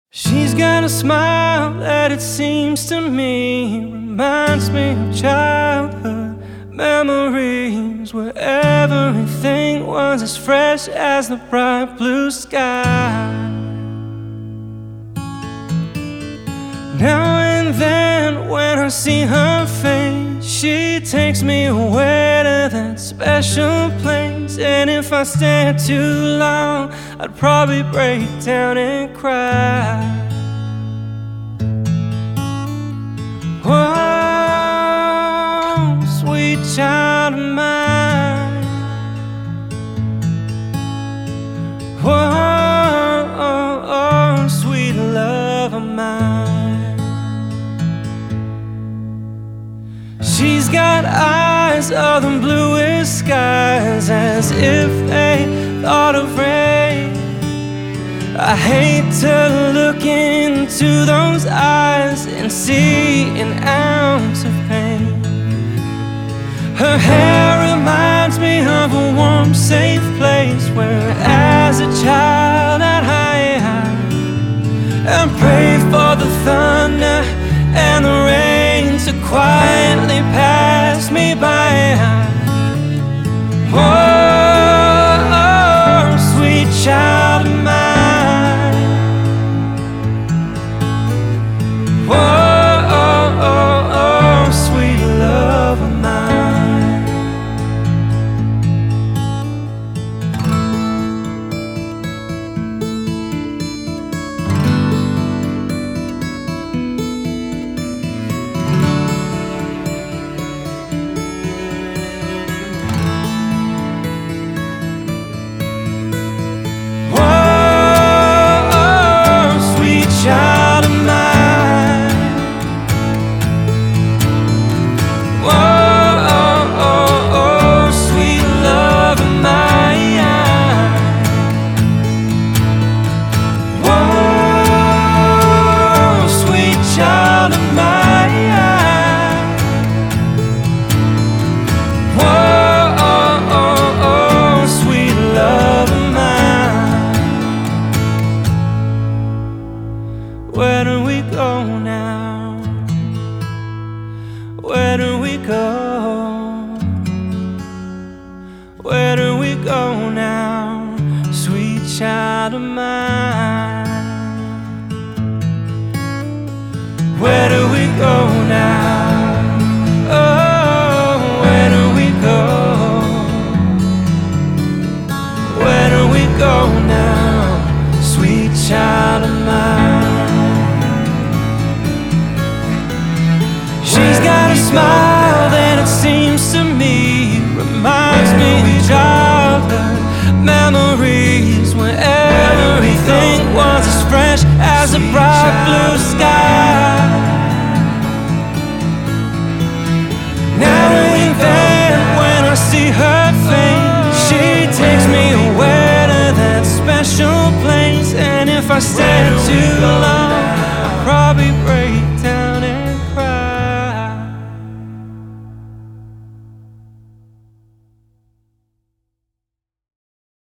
She's got a smile that it seems to me reminds me of childhood memories where everything was as fresh as the bright blue sky. Now and then when I see her face, she takes me away to that special place. And if I stare too long, I'd probably break down and cry. Oh, sweet child of mine. Oh, sweet love of mine. She's got eyes of the bluest skies, as if they thought of rain. I hate to look into those eyes and see an ounce of pain. Her hair reminds me of a warm, safe place where as a child I'd hide and pray for the thunder and the rain to quietly pass me by. Oh, sweet child of mine. Oh, sweet love of mine. Child of mine. Oh, sweet love of mine. Oh, sweet child of mine. Oh, sweet love of mine. Where do we go now? Where do we go? Where do we go now, sweet child of mine? Where do we go now? Oh, where do we go? Where do we go now, sweet child of mine? She's got a smile that it seems to me reminds me of childhood memories when everything was as fresh as a bright blue sky. Now and then when I see her face, she takes me away to that special place. And if I stay too long,